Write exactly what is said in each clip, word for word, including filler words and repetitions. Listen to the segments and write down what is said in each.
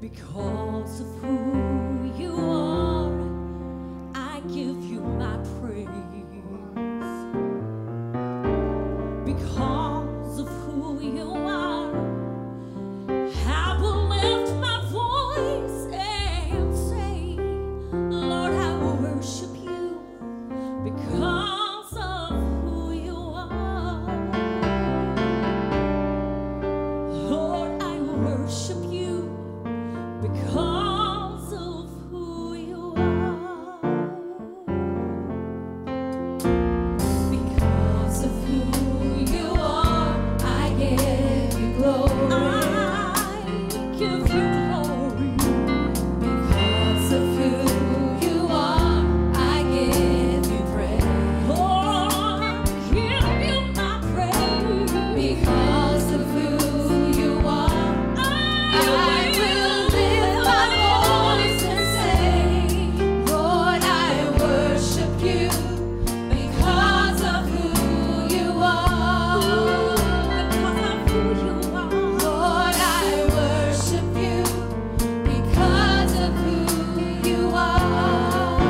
Because of who you are, I give you my praise. Because of who you are, I will lift my voice and say, Lord, I will worship you because of who you are. Lord, I will worship you because of who you are. Because of who you are, I give you glory. I give you glory. Because of who you are, I give you praise. Lord, I give you my praise. Because of who you are, I will lift my voice and say, Lord, I worship you because of who you are. Because of who you are. Lord, I worship you because of who you are.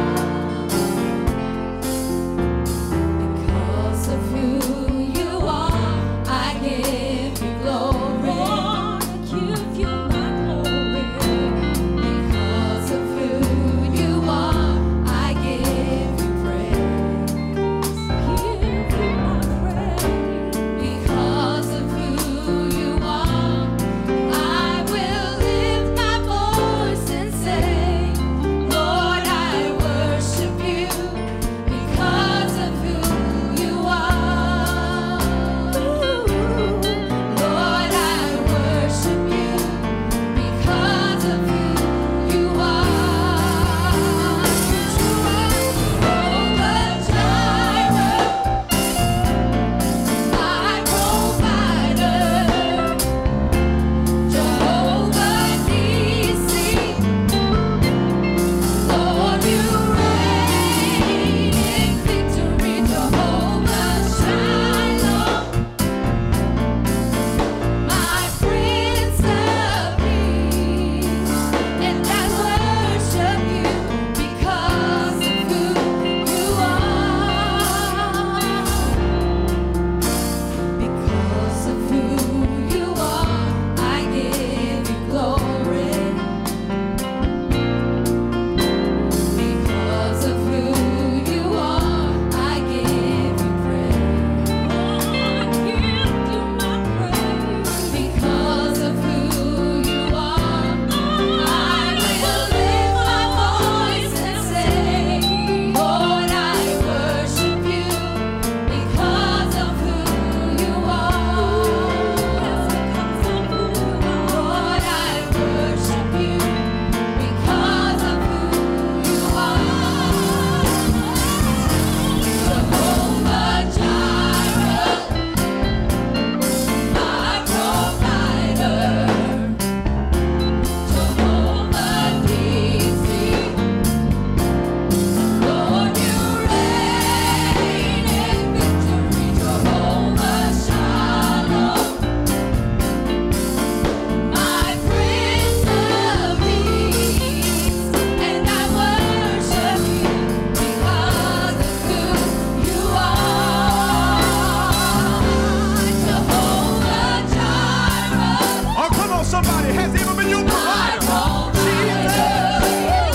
Because of who you are, I give you glory. Lord, I give you my glory. Because of who you are, I give you praise. Give you my praise. Because of who you are, I will lift my voice and say, Lord, I worship you because of who you are. Lord, I worship you because of who you are. Jehovah Jireh, my provider. Jehovah Nissi, Lord, you reign in victory. Jehovah Shalom, my Prince of Peace, and I worship you because of who you are. Because of who you are, I give you glory. Because of who you are, I give you praise. I give you my praise. Because of who you are, I will lift my voice and say, Lord, I worship you because of who you are. Lord, I worship you because of who you are. Jehovah Jireh, my provider. Jehovah Nissi, Lord, you reign in victory. Jehovah Shalom, my Prince of Peace, and I worship you because of who you are. Jehovah Jireh, Oh, come on, somebody. Has he ever been your my provider? provider.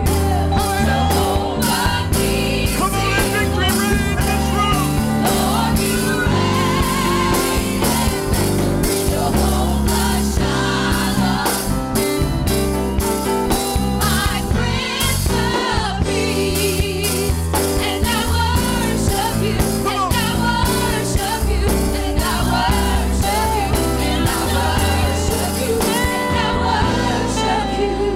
Jehovah Nissi, Come on, let victory reign in this room. Lord, you reign in victory. Jehovah Shalom, my Prince of Peace, and I worship you, and I worship you, and I worship you, and I worship you, and I worship you.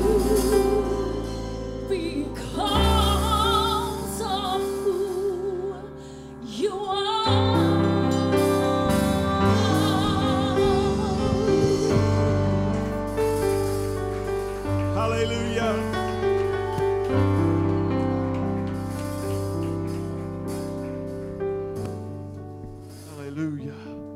Because of who you are. Hallelujah.